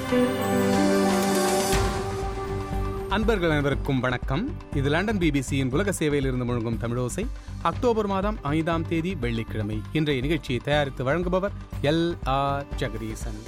அன்பர்கள் அனைவருக்கும் வணக்கம். இது லண்டன் பிபிசியின் உலக சேவையில் இருந்து முழங்கும் தமிழோசை. அக்டோபர் மாதம் 5ஆம் தேதி வெள்ளிக்கிழமை. இன்றைய நிகழ்ச்சியை தயாரித்து வழங்குபவர் L.R. ஜெகதீசன்.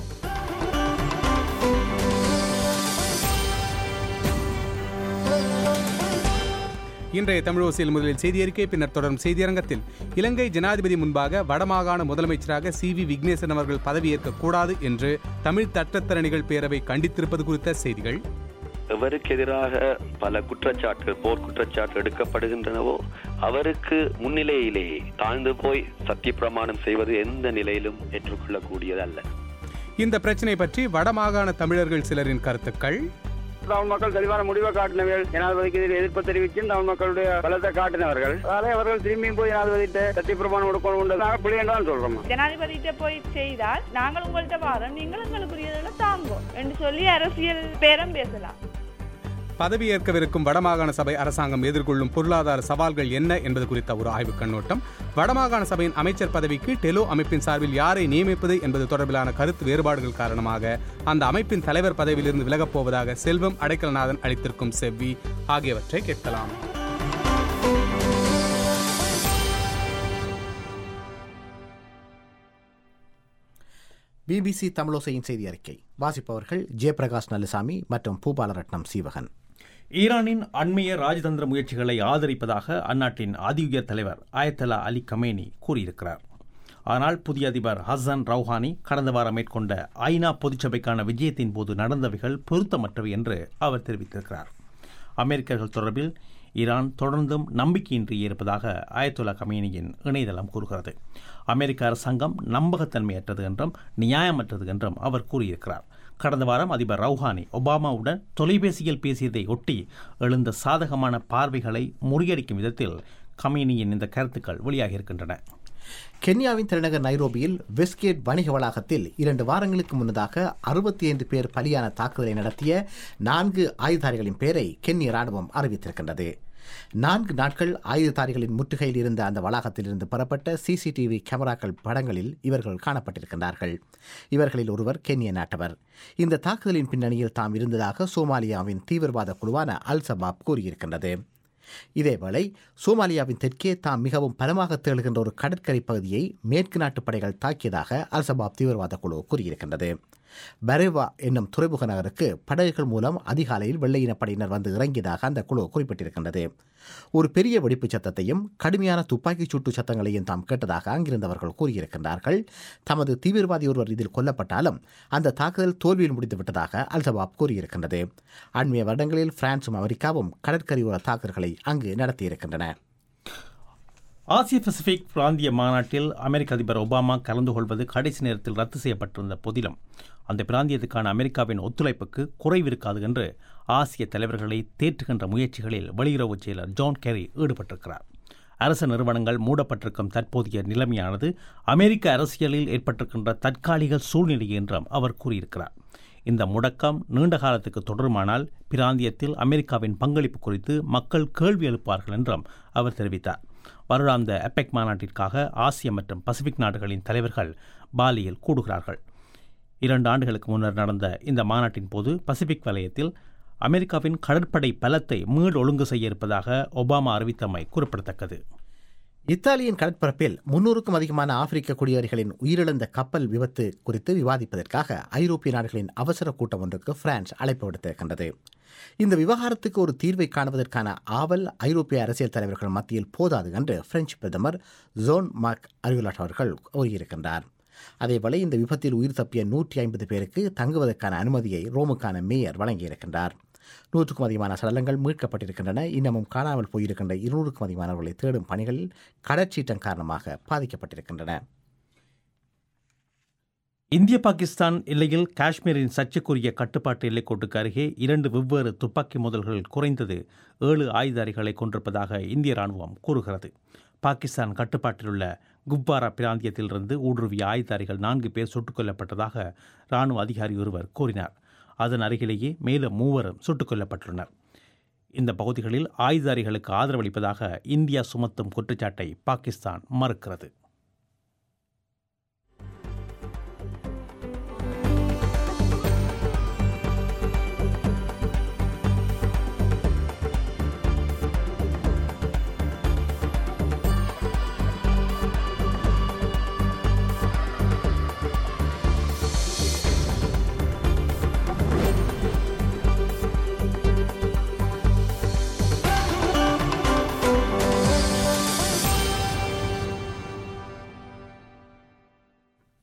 இன்றைய தமிழோசையில் முதலில் செய்தி அறிக்கை, பின்னர் தொடரும் செய்தியரங்கத்தில் இலங்கை ஜனாதிபதி முன்பாக வடமாகாண முதலமைச்சராக CV விக்னேசன் அவர்கள் பதவியேற்கக்கூடாது என்று தமிழ் சட்டத்தரணிகள் பேரவை கண்டித்திருப்பது குறித்த செய்திகள். எவருக்கு எதிராக பல குற்றச்சாட்டுகள், போர் குற்றச்சாட்டு எடுக்கப்படுகின்றனவோ அவருக்கு முன்னிலையிலேயே தாழ்ந்து போய் சத்திய பிரமாணம் செய்வது எந்த நிலையிலும் ஏற்றுக்கொள்ளக்கூடியதல்ல. இந்த பிரச்சனை பற்றி வடமாகாண தமிழர்கள் சிலரின் கருத்துக்கள். தமிழ் மக்கள் தெளிவான முடிவை காட்டினவர்கள், ஜனாதிபதிக்கு எதிர்ப்பு தெரிவித்து தமிழ் மக்களுடைய பலத்தை காட்டினவர்கள். அதனாலே அவர்கள் திரும்பியும் போய் ஜனாதிபதிட்ட சத்திய பிரமாணம் கொடுக்கணும் பிள்ளை என்றால் சொல்றோம். ஜனாதிபதிட்ட போய் செய்தால் நாங்கள் உங்கள்கிட்ட வாரம், நீங்கள் எங்களுக்குரியதை தாங்கோம் என்று சொல்லி அரசியல் பேரம் பேசலாம். பதவியேற்கவிருக்கும் வடமாகாண சபை அரசாங்கம் எதிர்கொள்ளும் பொருளாதார சவால்கள் என்ன என்பது குறித்த ஒரு ஆய்வுக் கண்ணோட்டம். வடமாகாண சபையின் அமைச்சர் பதவிக்கு டெலோ அமைப்பின் சார்பில் யாரை நியமிப்பது என்பது தொடர்பிலான கருத்து வேறுபாடுகள் காரணமாக அந்த அமைப்பின் தலைவர் பதவியிலிருந்து விலகப் போவதாக செல்வம் அடைக்கலநாதன் அளித்திருக்கும் செவ்வி ஆகியவற்றை கேட்கலாம். பிபிசி தமிழோசையின் செய்தி அறிக்கை வாசிப்பவர்கள் ஜெயபிரகாஷ் நல்லசாமி மற்றும் பூபாலரட்னம் சீவகன். ஈரானின் அண்மைய ராஜதந்திர முயற்சிகளை ஆதரிப்பதாக அந்நாட்டின் அதிஉயர் தலைவர் அயத்தல்லா அலி கமேனி கூறியிருக்கிறார். ஆனால் புதிய அதிபர் ஹசன் ரவுஹானி கடந்த வாரம் மேற்கொண்ட ஐநா பொதுச்சபைக்கான விஜயத்தின் போது நடந்தவைகள் பொருத்தமற்றவை என்று அவர் தெரிவித்திருக்கிறார். அமெரிக்கர்கள் தொடர்பில் ஈரான் தொடர்ந்தும் நம்பிக்கையின்றி இருப்பதாக அயத்துல்லா கமேனியின் இணையதளம் கூறுகிறது. அமெரிக்க அரசாங்கம் நம்பகத்தன்மையற்றது என்றும் நியாயமற்றது என்றும் அவர் கூறியிருக்கிறார். கடந்த வாரம் அதிபர் ரவுஹானி ஒபாமாவுடன் தொலைபேசியில் பேசியதை ஒட்டி எழுந்த சாதகமான பார்வைகளை முறியடிக்கும் விதத்தில் கமேனியின் இந்த கருத்துக்கள் வெளியாகியிருக்கின்றன. கென்யாவின் தலைநகர் நைரோபியில் வெஸ்ட்கேட் வணிக வளாகத்தில் 2 வாரங்களுக்கு முன்னதாக 65 பேர் பலியான தாக்குதலை நடத்திய 4 ஆயுததாரிகளின் பெயரை கென்ய ராணுவம் அறிவித்திருக்கின்றது. 4 நாட்கள் ஆயுததாரிகளின் முற்றுகையில் இருந்த அந்த வளாகத்திலிருந்து பெறப்பட்ட CCTV கேமராக்கள் படங்களில் இவர்கள் காணப்பட்டிருக்கின்றார்கள். இவர்களில் ஒருவர் கென்ய நாட்டவர். இந்த தாக்குதலின் பின்னணியில் தாம் இருந்ததாக சோமாலியாவின் தீவிரவாத குழுவான அல் சபாப் கூறியிருக்கின்றது. இதேவேளை சோமாலியாவின் தெற்கே தாம் மிகவும் பலமாக தேடுகின்ற ஒரு கடற்கரை பகுதியை மேற்கு நாட்டு படைகள் தாக்கியதாக அல் சபாப் தீவிரவாத குழு கூறியிருக்கின்றது. பரேவா என்னும் துறைமுக நகருக்கு படகுகள் மூலம் அதிகாலையில் வெள்ளையினப்படையினர் வந்து இறங்கியதாக அந்த குழு குறிப்பிட்டிருக்கின்றது. ஒரு பெரிய வெடிப்பு சத்தத்தையும் கடுமையான துப்பாக்கிச் சூட்டு சத்தங்களையும் தாம் கேட்டதாக அங்கிருந்தவர்கள் கூறியிருக்கின்றார்கள். தமது தீவிரவாதி ஒருவர் இதில் கொல்லப்பட்டாலும் அந்த தாக்குதல் தோல்வியில் முடிந்துவிட்டதாக அல் சபாப் கூறியிருக்கின்றது. அண்மைய வருடங்களில் பிரான்சும் அமெரிக்காவும் கடற்கரையோர தாக்குதல்களை அங்கு நடத்தியிருக்கின்றன. ஆசிய பசிபிக் பிராந்திய மாநாட்டில் அமெரிக்க அதிபர் ஒபாமா கலந்து கொள்வது கடைசி நேரத்தில் ரத்து செய்யப்பட்டிருந்த போதிலும் அந்த பிராந்தியத்துக்கான அமெரிக்காவின் ஒத்துழைப்புக்கு குறைவிருக்காது என்று ஆசிய தலைவர்களை தேற்றுகின்ற முயற்சிகளில் வெளியுறவு செயலர் ஜான் கெரி ஈடுபட்டிருக்கிறார். அரசு நிறுவனங்கள் மூடப்பட்டிருக்கும் தற்போதைய நிலைமையானது அமெரிக்க அரசியலில் ஏற்பட்டிருக்கின்ற தற்காலிக சூழ்நிலை என்றும் அவர் கூறியிருக்கிறார். இந்த முடக்கம் நீண்ட காலத்துக்கு தொடருமானால் பிராந்தியத்தில் அமெரிக்காவின் பங்களிப்பு குறித்து மக்கள் கேள்வி எழுப்பார்கள் என்றும் அவர் தெரிவித்தார். வருடாந்த APEC மாநாட்டிற்காக ஆசிய மற்றும் பசிபிக் நாடுகளின் தலைவர்கள் பாலியில் கூடுகிறார்கள். 2 ஆண்டுகளுக்கு முன்னர் நடந்த இந்த மாநாட்டின் போது பசிபிக் வலயத்தில் அமெரிக்காவின் கடற்படை பலத்தை ஒழுங்கு செய்ய இருப்பதாக ஒபாமா அறிவித்தமை குறிப்பிடத்தக்கது. இத்தாலியின் கடற்பரப்பில் 300க்கும் அதிகமான ஆப்பிரிக்க குடியேறிகளின் உயிரிழந்த கப்பல் விபத்து குறித்து விவாதிப்பதற்காக ஐரோப்பிய நாடுகளின் அவசர கூட்டம் ஒன்றுக்கு பிரான்ஸ் அழைப்பு விடுத்திருக்கின்றது. இந்த விவகாரத்துக்கு ஒரு தீர்வை காணுவதற்கான ஆவல் ஐரோப்பிய அரசியல் தலைவர்கள் மத்தியில் போதாது என்று பிரெஞ்சு பிரதமர் ஜோன் மார்க் அரியுலாட் அவர்கள் கூறியிருக்கின்றார். அதேவேளை இந்த விபத்தில் உயிர் தப்பிய 150 பேருக்கு தங்குவதற்கான அனுமதியை ரோமுக்கான மேயர் வழங்கியிருக்கின்றார். 100க்கும் அதிகமான சடலங்கள் மீட்கப்பட்டிருக்கின்றன. இன்னமும் காணாமல் போயிருக்கின்ற 200க்கும் அதிகமானவர்களை தேடும் பணிகளில் கடற்சீற்றம் காரணமாக பாதிக்கப்பட்டிருக்கின்றன. இந்திய பாகிஸ்தான் எல்லையில் காஷ்மீரின் சர்ச்சைக்குரிய கட்டுப்பாட்டு எல்லைக்கோட்டுக்கு அருகே 2 வெவ்வேறு துப்பாக்கி மோதல்கள் குறைந்தது 7 ஆயுததாரிகளை கொண்டிருப்பதாக இந்திய ராணுவம் கூறுகிறது. பாகிஸ்தான் கட்டுப்பாட்டில் உள்ள குப்வாரா பிராந்தியத்திலிருந்து ஊடுருவிய ஆயுததாரிகள் 4 பேர் சுட்டுக் கொல்லப்பட்டதாக ராணுவ அதிகாரி ஒருவர் கூறினார். அதன் அருகிலேயே மேலும் 3 சுட்டுக் கொல்லப்பட்டுள்ளனர். இந்த பகுதிகளில் ஆயுததாரிகளுக்கு ஆதரவளிப்பதாக இந்தியா சுமத்தும் குற்றச்சாட்டை பாகிஸ்தான் மறுக்கிறது.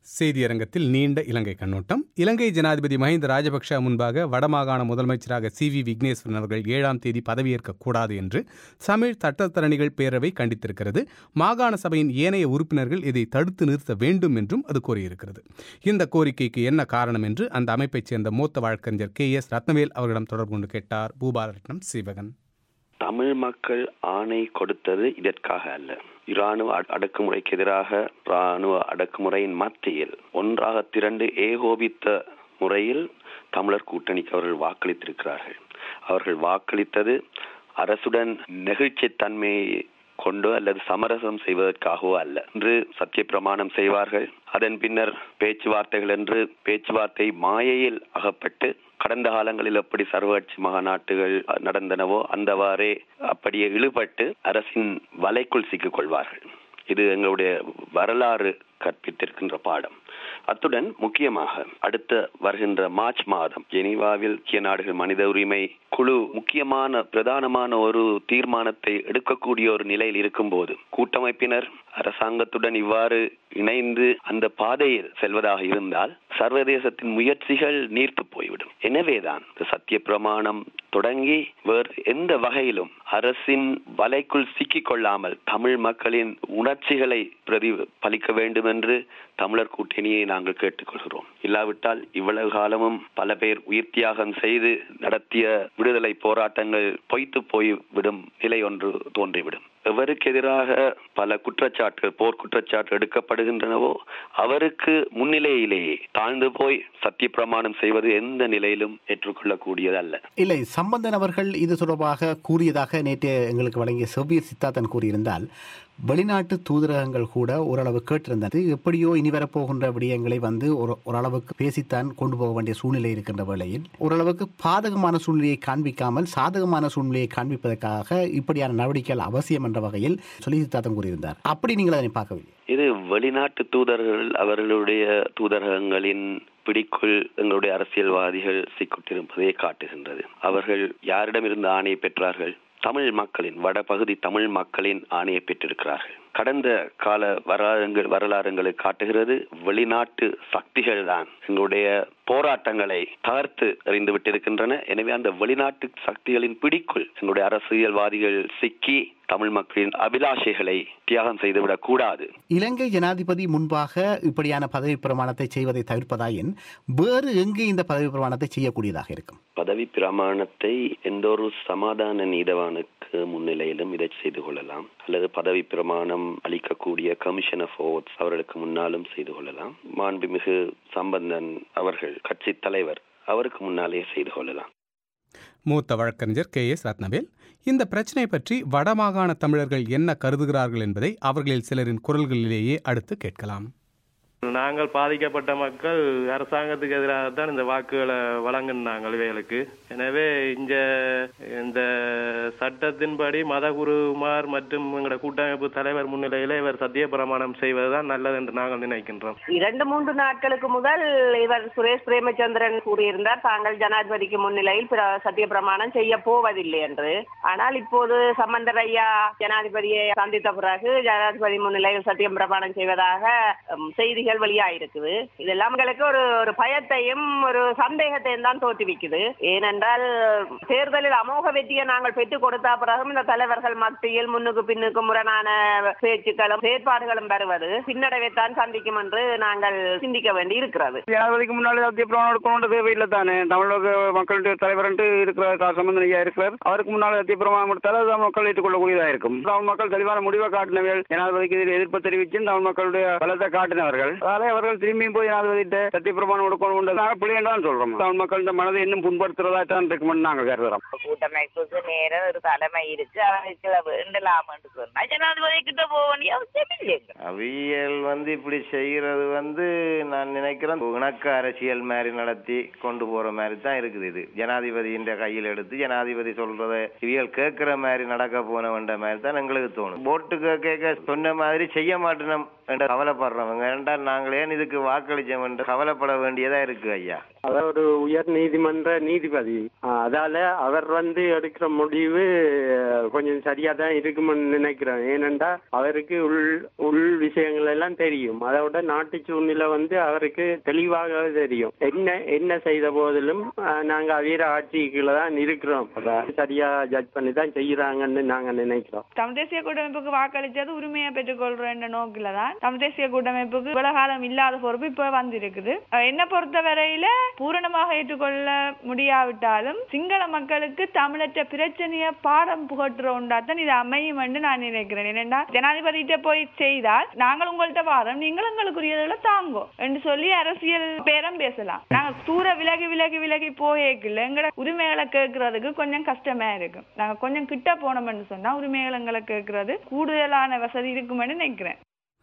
செய்தியரங்கத்தில் நீண்ட இலங்கை கண்ணோட்டம். இலங்கை ஜனாதிபதி மஹிந்த ராஜபக்ஷ முன்பாக வடமாகாண முதலமைச்சராக CV விக்னேஸ்வரன் அவர்கள் 7ஆம் தேதி பதவியேற்கக் கூடாது என்று தமிழ் சட்டத்தரணிகள் பேரவை கண்டித்திருக்கிறது. மாகாண சபையின் ஏனைய உறுப்பினர்கள் இதை தடுத்து நிறுத்த வேண்டும் என்றும் அது கோரியிருக்கிறது. இந்த கோரிக்கைக்கு என்ன காரணம் என்று அந்த அமைப்பைச் சேர்ந்த மூத்த வழக்கறிஞர் KS ரத்னவேல் அவர்களிடம் தொடர்பு கொண்டு கேட்டார் பூபாலரட்னம் சீவகன். தமிழ் மக்கள் ஆணை கொடுத்தது இதற்காக அல்ல. இராணுவ அடக்குமுறைக்கு எதிராக இராணுவ அடக்குமுறையின் மத்தியில் ஒன்றாக திரண்டு ஏகோபித்த முறையில் தமிழர் கூட்டணிக்கு அவர்கள் வாக்களித்திருக்கிறார்கள். அவர்கள் வாக்களித்தது அரசுடன் நெகிழ்ச்சித்தன்மையை கொண்டோ அல்லது சமரசம் செய்வதற்காகவோ அல்ல. இன்று சத்திய பிரமாணம் செய்வார்கள். அதன் பின்னர் பேச்சுவார்த்தைகள் என்று பேச்சுவார்த்தை மாயையில் அகப்பட்டு கடந்த காலங்களில் எப்படி சர்வகட்சி மாநாட்டுகள் நடந்தனவோ அந்தவாறே அப்படியே இழுபட்டு அரசின் வலைக்குள் சிக்கிக் கொள்வார்கள். இது எங்களுடைய வரலாறு கற்பித்திருக்கின்ற பாடம். அத்துடன் முக்கியமாக அடுத்த வருகின்ற மார்ச் மாதம் ஜெனீவாவில் ஐக்கிய நாடுகள் மனித உரிமை குழு முக்கியமான பிரதானமான ஒரு தீர்மானத்தை எடுக்கக்கூடிய ஒரு நிலையில் இருக்கும்போது கூட்டமைப்பினர் அரசாங்கத்துடன் இவ்வாறு இணைந்து அந்த பாதையில் செல்வதாக இருந்தால் சர்வதேசத்தின் முயற்சிகள் நீர்த்து போய்விடும். எனவேதான் சத்திய பிரமாணம் தொடங்கி வேறு எந்த வகையிலும் அரசின் வலைக்குள் சிக்கிக் கொள்ளாமல் தமிழ் மக்களின் உணர்ச்சிகளை பிரதிபலிக்க வேண்டும் என்று தமிழர் கூட்டணியை நாங்கள் கேட்டுக்கொள்கிறோம். இல்லாவிட்டால் இவ்வளவு காலமும் பல பேர் உயிர் தியாகம் செய்து நடத்திய விடுதலை போராட்டங்கள் பொய்த்து போய்விடும் நிலை ஒன்று தோன்றிவிடும். எவருக்கு எதிராக பல குற்றச்சாட்டுகள் போர் குற்றச்சாட்டு எடுக்கப்படுகின்றனவோ அவருக்கு முன்னிலையிலேயே தாழ்ந்து போய் சத்திய பிரமாணம் செய்வது எந்த நிலையிலும் ஏற்றுக்கொள்ளக்கூடியதல்ல. இல்லை, சம்பந்தன் அவர்கள் இது தொடர்பாக கூறியதாக நேற்று எங்களுக்கு வழங்கிய செவ்வியர் சித்தார்த்தன் கூறியிருந்தால் வெளிநாட்டு தூதரகங்கள் கூட ஓரளவு கேட்டிருந்தது. எப்படியோ இனி வரப்போகின்ற விடயங்களை ஓரளவுக்கு பேசித்தான் கொண்டு போக வேண்டிய சூழ்நிலை இருக்கின்ற வேளையில் ஓரளவுக்கு பாதகமான சூழ்நிலையை காண்பிக்காமல் சாதகமான சூழ்நிலையை காண்பிப்பதற்காக இப்படியான நடவடிக்கைகள் அவசியம் என்ற வகையில் சொல்லி சித்தார்த்தம் கூறியிருந்தார். அப்படி நீங்கள் அதனை பார்க்கவில்லை? இது வெளிநாட்டு தூதர்கள் அவர்களுடைய தூதரகங்களின் பிடிக்குள் எங்களுடைய அரசியல்வாதிகள் சிக்கிட்டிருப்பதை காட்டுகின்றது. அவர்கள் யாரிடமிருந்து ஆணையை பெற்றார்கள்? தமிழ் மக்களின் வடபகுதி தமிழ் மக்களின் ஆணையை பெற்றிருக்கிறார்கள். கடந்த கால வரலாறுகளை காட்டுகிறது. வெளிநாட்டு சக்திகள் தான் எங்களுடைய போராட்டங்களை தகர்த்து எறிந்து விட்டிருக்கின்றன. எனவே அந்த வெளிநாட்டு சக்திகளின் பிடிக்குள் எங்களுடைய அரசியல்வாதிகள் சிக்கி தமிழ் மக்களின் அபிலாஷைகளை தியாகம் செய்துவிடக் கூடாது. இலங்கை ஜனாதிபதி முன்பாக இப்படியான பதவி பிரமாணத்தை செய்வதை தவிர்ப்பதாயின் வேறு எங்கு இந்த பதவி பிரமாணத்தை செய்யக்கூடியதாக இருக்கும்? பதவி பிரமாணத்தை எந்த ஒரு சமாதான நீதவானுக்கு முன்னிலையிலும் இதை செய்து கொள்ளலாம், அல்லது பதவி பிரமாணம் அளிக்கக்கூடிய கமிஷன் ஆஃப் ஓட்ஸ் அவர்களுக்கு முன்னாலும் செய்து கொள்ளலாம். மாண்புமிகு சம்பந்தன் அவர்கள் கட்சி தலைவர், அவருக்கு முன்னாலே செய்து கொள்ளலாம். மூத்த வழக்கறிஞர் KS ரத்னவேல், இந்த பிரச்சனை பற்றி வடமாகாண தமிழர்கள் என்ன கருதுகிறார்கள் என்பதை அவர்களில் சிலரின் குரல்களிலேயே அடுத்து கேட்கலாம். நாங்கள் பாதிக்கப்பட்ட மக்கள் அரசாங்கத்துக்கு எதிராக தான் இந்த வாக்குகளை வழங்கினாங்க இவைகளுக்கு. எனவே இந்த சட்டத்தின்படி மதகுருமார் மற்றும் எங்களோட கூட்டமைப்பு தலைவர் முன்னிலையில இவர் சத்திய பிரமாணம் செய்வதுதான் நல்லது என்று நாங்கள் நினைக்கின்றோம். 2-3 நாட்களுக்கு முதல் இவர் சுரேஷ் பிரேமச்சந்திரன் கூறியிருந்தார் தாங்கள் ஜனாதிபதிக்கு முன்னிலையில் சத்திய பிரமாணம் செய்ய போவதில்லை என்று. ஆனால் இப்போது சம்பந்தர் ஐயா ஜனாதிபதியை சந்தித்த பிறகு ஜனாதிபதி முன்னிலையில் சத்தியம் பிரமாணம் செய்வதாக செய்திகள் வெளியாயிருக்குது. இதெல்லாம் எங்களுக்கு ஒரு பயத்தையும் ஒரு சந்தேகத்தையும் தான் தோற்றுவிக்குது. ஏனென்றால் தேர்தலில் அமோக வெற்றியை நாங்கள் பெற்றுக் கொடுத்த பிறகும் இந்த தலைவர்கள் மத்தியில் முன்னுக்கு பின்னுக்கு முரணான பேச்சுக்களும் செயற்பாடுகளும் வருவது பின்னடைவைத்தான் சந்திக்கும் என்று நாங்கள் சிந்திக்க வேண்டி இருக்கிறது. ஜனாதிபதிக்கு முன்னாடி சத்திய பிரமாணம் எடுக்கணும் தேவையில்லை தானே. தமிழக மக்களுடைய தலைவர் இருக்கிற சம்பந்தன் ஐயா இருக்கிறார். அவருக்கு முன்னால் சத்திய பிரமாணம் எடுத்தால் மக்கள் ஏற்றுக்கொள்ளக்கூடியதாக இருக்கும். தமிழ் மக்கள் தெளிவான முடிவை காட்டினவர்கள், ஜனாதிபதிக்கு எதிர்ப்பு தெரிவித்து தமிழ் மக்களுடைய பலத்தை காட்டினவர்கள். அதனால அவர்கள் திரும்பியும் போய் ஜனாதிபதிட்ட சத்திய பிரமாணம் கொடுக்கணும் பிள்ளை தான் சொல்றோம். தமிழ் மக்கள் இந்த மனதை இன்னும் புண்படுத்துறதா தான் இருக்குமென்னு நாங்கள் கருதுறோம். கூட்டமைப்புக்கு நேரம் ஒரு தலைமை இருக்கு, அவருக்கு வேண்டலாம் என்று சொன்னா ஜனாதிபதி கிட்ட போக வேண்டிய அவசியம் இல்லைங்க. அவியல் இப்படி செய்யறது நான் நினைக்கிறேன் இணக்க அரசியல் மாதிரி நடத்தி கொண்டு போற மாதிரி தான் இருக்குது. இது ஜனாதிபதியின் கையில் எடுத்து ஜனாதிபதி சொல்றதை இவியல் கேட்கிற மாதிரி நடக்க போன வேண்ட மாதிரி தான் எங்களுக்கு தோணும். போட்டு கேட்க சொன்ன மாதிரி செய்ய மாட்டேன் என்று கவலைப்படுறவங்க என்றால் நாங்கள் ஏன் இதுக்கு வாக்களிச்சோம் என்று கவலைப்பட வேண்டியதா இருக்கு ஐயா. அதாவது ஒரு உயர் நீதிமன்ற நீதிபதி, அதால அவர் எடுக்கிற முடிவு கொஞ்சம் சரியா தான் இருக்கும்னு நினைக்கிறேன். ஏனென்றா அவருக்கு உள் விஷயங்கள் எல்லாம் தெரியும். அதோட நாட்டு சூழ்நிலை அவருக்கு தெளிவாக தெரியும். என்ன செய்த போதிலும் நாங்க வீர ஆட்சிக்குள்ள தான் இருக்கிறோம். சரியா ஜட்ஜ் பண்ணி தான் செய்யறாங்கன்னு நாங்க நினைக்கிறோம். தமிழ் தேசிய கூட்டமைப்புக்கு வாக்களித்தது உரிமையை பெற்றுக்கொள்ற என்ற நோக்கில தான் தமிழ் தேசிய கூட்டமைப்புக்கு இவ்வளவு காலம் இல்லாத பொறுப்பு இப்ப வந்திருக்குது. என்ன பொறுத்த வரையில பூரணமாக ஏற்றுக்கொள்ள முடியாவிட்டாலும் சிங்கள மக்களுக்கு தமிழற்ற பிரச்சனைய பாடம் புகட்டுற ஒன்றாத்தான் இது அமையும் என்று நான் நினைக்கிறேன். ஏனென்றா ஜனாதிபதியிட்ட போய் செய்தால் நாங்கள் உங்கள்கிட்ட வாரம் நீங்கள் எங்களுக்குரியதுல தாங்கோ என்று சொல்லி அரசியல் பேரம் பேசலாம். நாங்க தூர விலகி விலகி விலகி போயேக்கல எங்களோட உரிமைகளை கேட்கறதுக்கு கொஞ்சம் கஷ்டமா இருக்கும். நாங்க கொஞ்சம் கிட்ட போனோம்னு சொன்னா உரிமைகளை எங்களை கேட்கறது கூடுதலான வசதி இருக்குமென்னு நினைக்கிறேன்.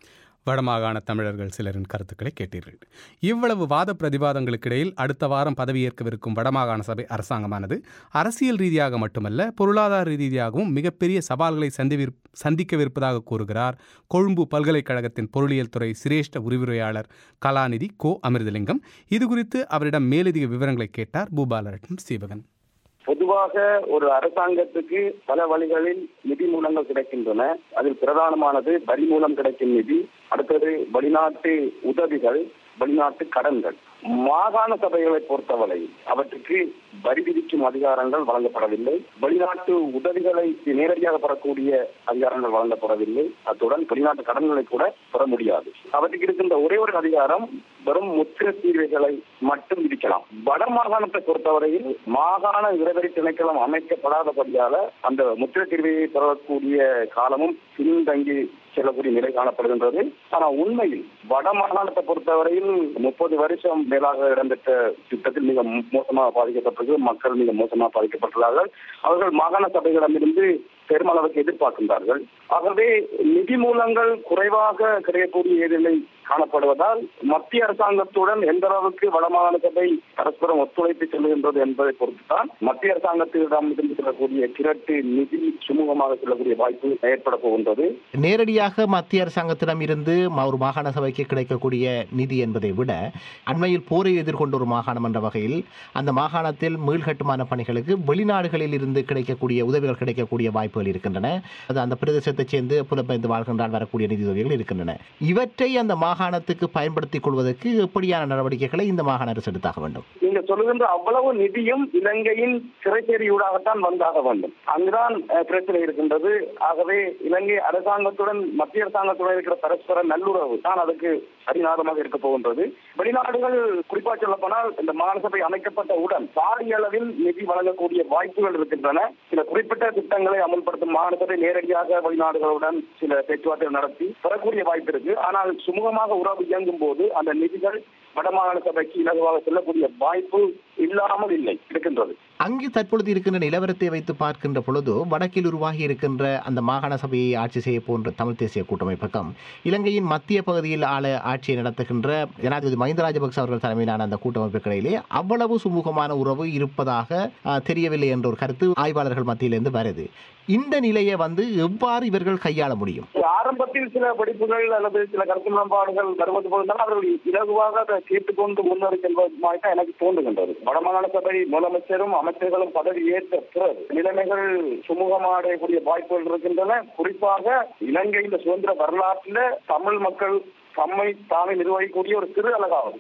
வடமாகாண தமிழர்கள் சிலரின் கருத்துக்களை கேட்டீர்கள். இவ்வளவு வாத பிரதிவாதங்களுக்கிடையில் அடுத்த வாரம் பதவியேற்கவிருக்கும் வடமாகாண சபை அரசாங்கமானது அரசியல் ரீதியாக மட்டுமல்ல பொருளாதார ரீதியாகவும் மிகப்பெரிய சவால்களை சந்திக்கவிருப்பதாக கூறுகிறார் கொழும்பு பல்கலைக்கழகத்தின் பொருளியல் துறை சிரேஷ்ட உரிவுரையாளர் கலாநிதி கோ அமிர்தலிங்கம். இதுகுறித்து அவரிடம் மேலதிக விவரங்களை கேட்டார் பூபாலரட்னம் சீவகன். பொதுவாக ஒரு அரசாங்கத்துக்கு பல வழிகளில் நிதி மூலங்கள் கிடைக்கின்றன. அதில் பிரதானமானது வரி மூலம் கிடைக்கும் நிதி, அடுத்தது வெளிநாட்டு உதவிகள், வெளிநாட்டு கடன்கள். மாகாண சபைகளை பொறுத்தவரை அவற்றுக்கு வரி விதிக்கும் அதிகாரங்கள் வழங்கப்படவில்லை. வெளிநாட்டு உதவிகளை நேரடியாக பெறக்கூடிய அதிகாரங்கள் வழங்கப்படவில்லை. அத்துடன் வெளிநாட்டு கடன்களை கூட பெற முடியாது. அவற்றுக்கு இருக்கின்ற ஒரே ஒரு அதிகாரம் வெறும் முத்திர தீர்வைகளை மட்டும் விதிக்கலாம். வட மாகாணத்தை பொறுத்தவரையில் மாகாண இறைவரி திணைக்களம் அமைக்கப்படாதபடியால அந்த முத்திர தீர்வையை பெறக்கூடிய காலமும் பின்தங்கி செல்லக்கூடிய நிலை காணப்படுகின்றது. ஆனால் உண்மையில் வட மாகாணத்தை பொறுத்தவரையில் 30 வருஷம் மேலாக இடம்பெற்ற யுத்தத்தில் மிக மோசமாக பாதிக்கப்பட்டது. மக்கள் மிக மோசமாக பாதிக்கப்பட்டுள்ளார்கள். அவர்கள் மாகாண சபைகளிடமிருந்து பெருமளவுக்கு எதிர்பார்க்கின்றார்கள். ஆகவே நிதி மூலங்கள் குறைவாக கிடைக்கக்கூடிய ஏதிலை காணப்படுவதால் மத்திய அரசாங்கத்துடன் எந்த அளவுக்கு வடமாகாண சபை பரஸ்பரம் ஒத்துழைப்பு செல்கின்றது என்பதை பொறுத்துதான் மத்திய அரசாங்கத்திடம் இருந்து செல்லக்கூடிய திரட்டு நிதி சுமூகமாக செல்லக்கூடிய வாய்ப்பு ஏற்பட போகின்றது. நேரடியாக மத்திய அரசாங்கத்திடம் இருந்து ஒரு மாகாண சபைக்கு கிடைக்கக்கூடிய நிதி என்பதை விட அண்மையில் போரை எதிர்கொண்ட ஒரு மாகாணம் என்ற வகையில் அந்த மாகாணத்தில் மீள்கட்டுமான பணிகளுக்கு வெளிநாடுகளில் இருந்து கிடைக்கக்கூடிய உதவிகள் கிடைக்கக்கூடிய வாய்ப்புகள் இருக்கின்றன. அது அந்த பிரதேசத்தைச் சேர்ந்து புலம்பெயர்ந்து வாழ்கின்றால் வரக்கூடிய நிதி உதவிகள் இருக்கின்றன. இவற்றை அந்த மாகாணத்துக்கு பயன்படுத்திக் கொள்வதற்கு எப்படியான நடவடிக்கைகளை இந்த மாகாண அரசு எடுத்தாக வேண்டும்? நீங்க சொல்லுகின்ற அவ்வளவு நிதியும் இலங்கையின் சிறைச்சேரியூடாகத்தான் வந்தாக வேண்டும். அங்குதான் பிரச்சனை இருக்கின்றது. ஆகவே இலங்கை அரசாங்கத்துடன் மத்திய அரசாங்கத்துடன் இருக்கிற பரஸ்பர நல்லுறவு தான் அதுக்கு அடிநாதமாக இருக்க போகின்றது. வெளிநாடுகள் குறிப்பாக சொல்லப்போனால் இந்த மாகாண சபை அமைக்கப்பட்டவுடன் பாரிய அளவில் நிதி வழங்கக்கூடிய வாய்ப்புகள் இருக்கின்றன. சில குறிப்பிட்ட திட்டங்களை அமல்படுத்தும் மாகாண சபை நேரடியாக வெளிநாடுகளுடன் சில பேச்சுவார்த்தை நடத்தி பெறக்கூடிய வாய்ப்பு இருக்கு. ஆனால் சுமூகமாக உறவு இயங்கும் போது அந்த நிதிகள் வடமாகாண சபைக்கு இலகுவாக செல்லக்கூடிய வாய்ப்பு இல்லாமல் இல்லை இருக்கின்றது. அங்கு தற்பொழுது இருக்கின்ற நிலவரத்தை வைத்து பார்க்கின்ற பொழுது வடக்கில் உருவாகி இருக்கின்ற அந்த மாகாண சபையை ஆட்சி செய்ய போன்ற தமிழ் தேசிய கூட்டமைப்பகம் இலங்கையின் மத்திய பகுதியில் ஆட்சியை நடத்துகின்ற ஜனாதிபதி மஹிந்த ராஜபக்ச அவர்கள் தலைமையிலான அந்த கூட்டமைப்புகளிலே அவ்வளவு சுமூகமான உறவு இருப்பதாக தெரியவில்லை என்ற ஒரு கருத்து ஆய்வாளர்கள் மத்தியிலிருந்து வருது. இந்த நிலையை எவ்வாறு இவர்கள் கையாள முடியும்? ஆரம்பத்தில் சில படிப்புகள் அல்லது சில கருத்து முரண்பாடுகள் வருவது போலதான் அவர்கள் இலகுவாக அதை கேட்டுக்கொண்டு முன்னேறி செல்வதாக எனக்கு தோன்றுகின்றது. வடமாகாண சபை முதலமைச்சரும் அமைச்சர்களும் பதவி ஏற்ற பிறகு நிலைமைகள் சுமூகமாக அடையக்கூடிய வாய்ப்புகள் இருக்கின்றன. குறிப்பாக இலங்கையின் சுதந்திர வரலாற்றில் தமிழ் மக்கள் தம்மை தாமே நிர்வகிக்கக்கூடிய ஒரு சிறு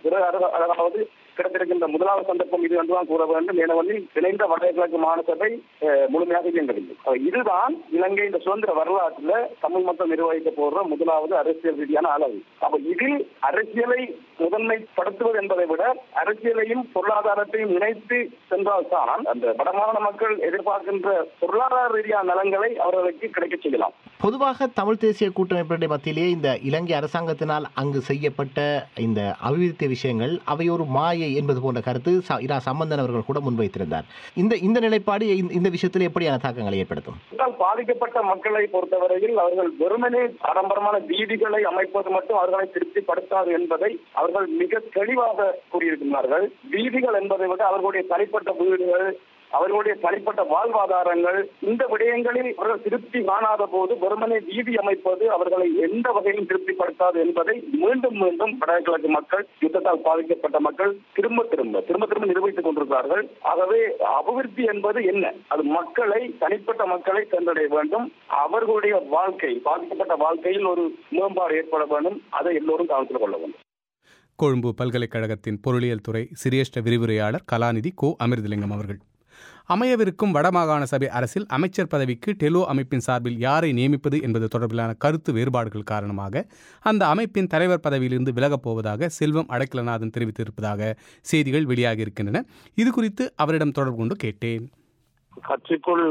அழகாவது கிடைத்திருக்கின்ற முதலாவது சந்தர்ப்பம் இது என்றுதான் கூற வேண்டும். ஏனெனில் இணைந்த வடகிழக்கு மாகாண சபை முழுமையாக இயங்கவில்லை. இதுதான் இலங்கை இந்த சுதந்திர வரலாற்றில் தமிழ் மக்கள் நிர்வகிக்க போகிற முதலாவது அரசியல் ரீதியான அளவு. அப்ப இதில் அரசியலை முதன்மைப்படுத்துவது என்பதை விட அரசியலையும் பொருளாதாரத்தையும் இணைத்து சென்றால்தான் அந்த வடமாகாண மக்கள் எதிர்பார்க்கின்ற பொருளாதார ரீதியான நலன்களை அவர்களுக்கு கிடைக்க செய்யலாம். பொதுவாக தமிழ் தேசிய கூட்டமைப்பினுடைய மத்தியிலே இந்த இலங்கை அரசாங்கத்தினால் அங்கு செய்யப்பட்ட இந்த அபிவிருத்தி விஷயங்கள் அவை ஒரு மாயை என்பது போன்ற கருத்து இரா சம்பந்தன் அவர்கள் கூட முன்வைத்திருந்தார். இந்த நிலைப்பாடு இந்த விஷயத்தில் எப்படியான தாக்கங்களை ஏற்படுத்தும்? பாதிக்கப்பட்ட மக்களை பொறுத்தவரையில் அவர்கள் வெறுமனே ஆடம்பரமான வீதிகளை அமைப்பது மட்டும் அவர்களை திருப்திப்படுத்தாது என்பதை அவர்கள் மிக தெளிவாக கூறியிருக்கிறார்கள். வீதிகள் என்பதை விட அவர்களுடைய தனிப்பட்ட வீடுகள், அவர்களுடைய தனிப்பட்ட வாழ்வாதாரங்கள் இந்த விடயங்களில் அவர்கள் திருப்தி காணாத போது வெறுமனே வீதி அமைப்பது அவர்களை எந்த வகையிலும் திருப்திப்படுத்தாது என்பதை மீண்டும் மீண்டும் வடகிழக்கு மக்கள், யுத்தத்தால் பாதிக்கப்பட்ட மக்கள் திரும்ப திரும்ப நிரூபித்துக் கொண்டிருக்கிறார்கள். ஆகவே அபிவிருத்தி என்பது என்ன? அது மக்களை, தனிப்பட்ட மக்களை சென்றடைய வேண்டும். அவர்களுடைய வாழ்க்கை, பாதிக்கப்பட்ட வாழ்க்கையில் ஒரு மேம்பாடு ஏற்பட வேண்டும். அதை எல்லோரும் கவனத்தில் கொள்ள வேண்டும். கொழும்பு பல்கலைக்கழகத்தின் பொருளியல் துறை சிரேஷ்ட விரிவுரையாளர் கலாநிதி கோ அமிர்தலிங்கம் அவர்கள். அமையவிருக்கும் வடமாகாண சபை அரசில் அமைச்சர் பதவிக்கு டெலோ அமைப்பின் சார்பில் யாரை நியமிப்பது என்பது தொடர்பிலான கருத்து வேறுபாடுகள் காரணமாக அந்த அமைப்பின் தலைவர் பதவியிலிருந்து விலகப் போவதாக செல்வம் அடைக்கலநாதன் தெரிவித்திருப்பதாக செய்திகள் வெளியாகியிருக்கின்றன. இது குறித்து அவரிடம் தொடர்பு கொண்டு கேட்டேன். கட்சிக்குள்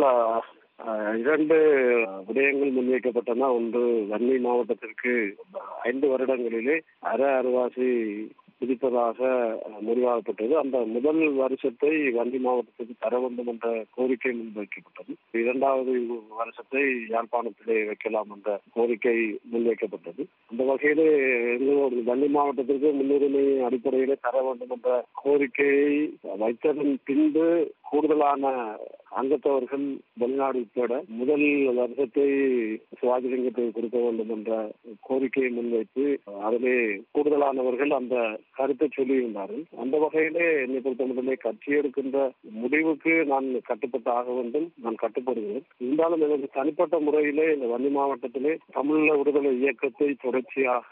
2 விடயங்கள் முன்வைக்கப்பட்டன. ஒன்று, வன்னி மாவட்டத்திற்கு 5 வருடங்களிலே அரைவாசி விதிப்பதாக முடிவாகப்பட்டது. அந்த முதல் வருஷத்தை வன்னி மாவட்டத்துக்கு தர வேண்டும் என்ற கோரிக்கை முன்வைக்கப்பட்டது. 2வது வருஷத்தை யாழ்ப்பாணத்திலே வைக்கலாம் என்ற கோரிக்கை முன்வைக்கப்பட்டது. அந்த வகையிலே எங்களோட வன்னி மாவட்டத்திற்கு முன்னுரிமை அடிப்படையிலே தர வேண்டும் என்ற கோரிக்கையை வைத்ததன் பின்பு கூடுதலான அங்கத்தவர்கள் வெளிநாடு உட்பட முதல் வருஷத்தை சிவாஜிலிங்கத்தை கொடுக்க வேண்டும் என்ற கோரிக்கையை முன்வைத்து அதிலே கூடுதலானவர்கள் அந்த கருத்தை சொல்லியிருந்தார்கள். அந்த வகையிலே என்னை பொறுத்த மட்டுமே கட்சி எடுக்கின்ற முடிவுக்கு நான் கட்டுப்பட்டு ஆக வேண்டும். நான் கட்டுப்படுகிறேன். இருந்தாலும் எனக்கு தனிப்பட்ட முறையிலே இந்த வன்னி மாவட்டத்திலே தமிழீழ விடுதலை இயக்கத்தை தொடர்ச்சியாக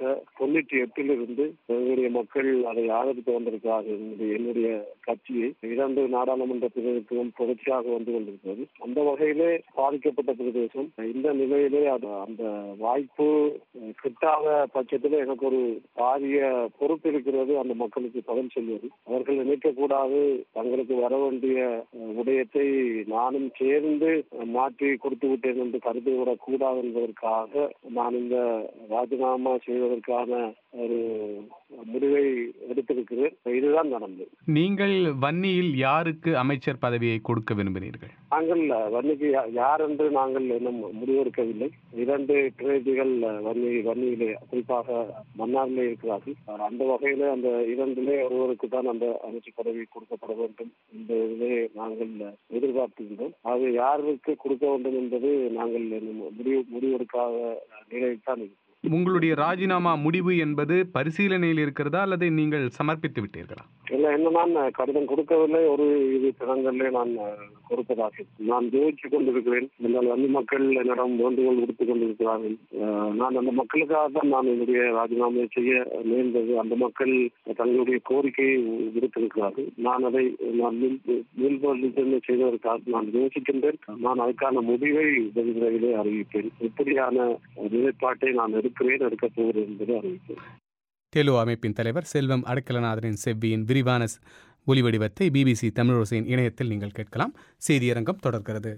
98 எங்களுடைய மக்கள் அதை ஆதரித்து வந்திருக்கிறார்கள். என்னுடைய கட்சியை 2 நாடாளுமன்ற பிரதிநிதித்துவம் தொடர்ச்சியாக வந்து கொண்டிருக்கிறது. அந்த வகையிலே பாதிக்கப்பட்ட பிரதேசம். இந்த நிலையிலே அந்த வாய்ப்பு கிட்டாத பட்சத்தில் எனக்கு ஒரு பாரிய பொறுப்பு இருக்கிறது. அந்த மக்களுக்கு பதில் சொல்வது, அவர்கள் நினைக்கக்கூடாது தங்களுக்கு வர வேண்டிய விடயத்தை நானும் சேர்ந்து மாற்றி கொடுத்து விட்டேன் என்று கருதி விடக்கூடாது என்பதற்காக நான் இந்த ராஜினாமா செய்வதற்கான ஒரு முடிவை எடுத்திருக்கிறேன். இதுதான் நடந்தது. நீங்கள் வன்னியில் யாருக்கு அமைச்சர் பதவியை கொடுக்க விரும்பினீர்கள்? நாங்கள் வன்னிக்கு யார் என்று நாங்கள் இன்னும் முடிவெடுக்கவில்லை. 2 பிரதிநிதிகள் வன்னியிலே குறிப்பாக மன்னாரிலே இருக்கிறார்கள். அந்த வகையிலே அந்த 2லே ஒருவருக்கு தான் அந்த அமைச்சர் பதவி கொடுக்கப்பட வேண்டும் என்பதிலே நாங்கள் எதிர்பார்க்கின்றோம். அது யாருக்கு கொடுக்க வேண்டும் என்பது நாங்கள் முடிவெடுக்காத நிலையில் தான் இருக்கிறோம். உங்களுடைய ராஜினாமா முடிவு என்பது பரிசீலனையில் இருக்கிறதா அல்லது நீங்கள் சமர்ப்பித்து விட்டீர்களா? இல்லை, என்ன நான் கடிதம் கொடுக்கவில்லை. ஒரு இது தினங்களிலே நான் கொடுப்பதாக நான் யோசித்துக் கொண்டிருக்கிறேன். என்றால் வன்னி மக்கள் என்னிடம் வேண்டுகோள் கொடுத்துக் கொண்டிருக்கிறார்கள். நான் அந்த மக்களுக்காக தான் நான் என்னுடைய ராஜினாமா செய்ய நேர்ந்தது. அந்த மக்கள் தங்களுடைய கோரிக்கையை விடுத்திருக்கிறார்கள். நான் அதை மீள்பரிசீலனை செய்வதற்காக நான் யோசிக்கின்றேன். நான் அதுக்கான முடிவை விரைவிலே அறிவிப்பேன். இப்படியான நிலைப்பாட்டை நான் எடுக்கப் போகிறேன் என்பதை அறிவிப்பேன். டெலோ அமைப்பின் தலைவர் செல்வம் அடைக்கலநாதனின் செவ்வியின் விரிவான ஒலிவடிவத்தை BBC தமிழோசையின் இணையத்தில் நீங்கள் கேட்கலாம். செய்தியரங்கம் தொடர்கிறது.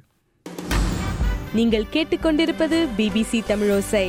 நீங்கள் கேட்டுக்கொண்டிருப்பது BBC தமிழோசை.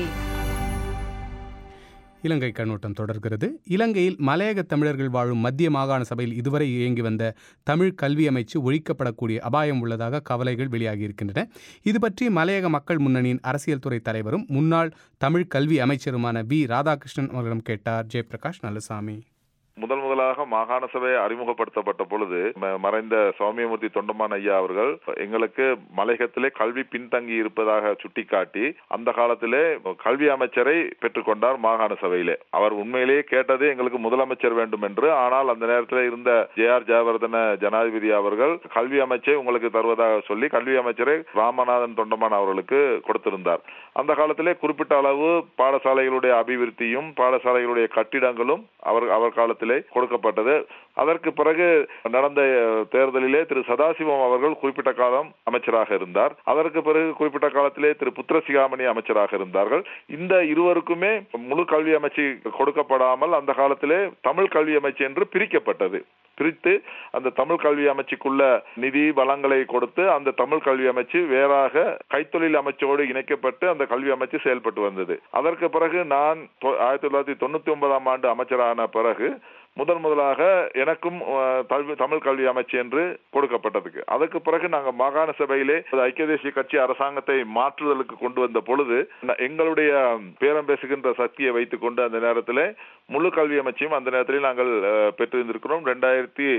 இலங்கை கண்ணோட்டம் தொடர்கிறது. இலங்கையில் மலையக தமிழர்கள் வாழும் மத்திய மாகாண சபையில் இதுவரை இயங்கி வந்த தமிழ் கல்வி அமைச்சு ஒழிக்கப்படக்கூடிய அபாயம் உள்ளதாக கவலைகள் வெளியாகியிருக்கின்றன. இது பற்றி மலையக மக்கள் முன்னணியின் அரசியல் துறை தலைவரும் முன்னாள் தமிழ் கல்வி அமைச்சருமான வி ராதாகிருஷ்ணன் அவர்களிடம் கேட்டார் ஜெயபிரகாஷ் நல்லசாமி. முதலாக மாகாண சபை அறிமுகப்படுத்தப்பட்ட பொழுது மறைந்த சௌமியமூர்த்தி தொண்டமான் ஐயா அவர்கள் எங்களுக்கு மலையகத்திலே கல்வி பின்தங்கி இருப்பதாக சுட்டிக்காட்டி அந்த காலத்திலே கல்வி அமைச்சரை பெற்றுக்கொண்டார் மாகாண சபையிலே. அவர் உண்மையிலேயே கேட்டது எங்களுக்கு முதலமைச்சர் வேண்டும் என்று. ஆனால் அந்த நேரத்தில் இருந்த JR ஜெயவர்தன ஜனாதிபதி அவர்கள் கல்வி அமைச்சை உங்களுக்கு தருவதாக சொல்லி கல்வி அமைச்சரை ராமநாதன் தொண்டமான் அவர்களுக்கு கொடுத்திருந்தார். அந்த காலத்திலே குறிப்பிட்ட அளவு பாடசாலைகளுடைய அபிவிருத்தியும் பாடசாலைகளுடைய கட்டிடங்களும் அவர் காலத்திலே கொடுக்கப்பட்டது. அதற்கு பிறகு நடந்த தேர்தலிலே திரு சதாசிவம் அவர்கள் குறிப்பிட்ட காலம் அமைச்சராக இருந்தார். அதற்கு பிறகு குறிப்பிட்ட காலத்திலே திரு புத்திரசிகாமணி அமைச்சராக இருந்தார்கள். இந்த இருவருக்குமே முழு கல்வி அமைச்சு கொடுக்கப்படாமல் அந்த காலத்திலே தமிழ் கல்வி அமைச்சு என்று பிரிக்கப்பட்டது. பிரித்து அந்த தமிழ் கல்வி அமைச்சுக்குள்ள நிதி வளங்களை கொடுத்து அந்த தமிழ் கல்வி அமைச்சு வேறாக கைத்தொழில் அமைச்சோடு இணைக்கப்பட்டு அந்த கல்வி அமைச்சு செயல்பட்டு வந்தது. அதற்கு பிறகு நான் 1999ஆம் ஆண்டு அமைச்சரான பிறகு முதலாக எனக்கும் தமிழ் கல்வி அமைச்சு என்று கொடுக்கப்பட்டதுக்கு. அதுக்கு பிறகு நாங்கள் மாகாண சபையிலே ஐக்கிய தேசிய கட்சி அரசாங்கத்தை மாற்றுதலுக்கு கொண்டு வந்த பொழுது எங்களுடைய பேரம் பேசுகின்ற சக்தியை வைத்துக் கொண்டு அந்த நேரத்தில் முழு கல்வி அமைச்சையும் அந்த நேரத்தில் நாங்கள் பெற்றிருந்திருக்கிறோம்.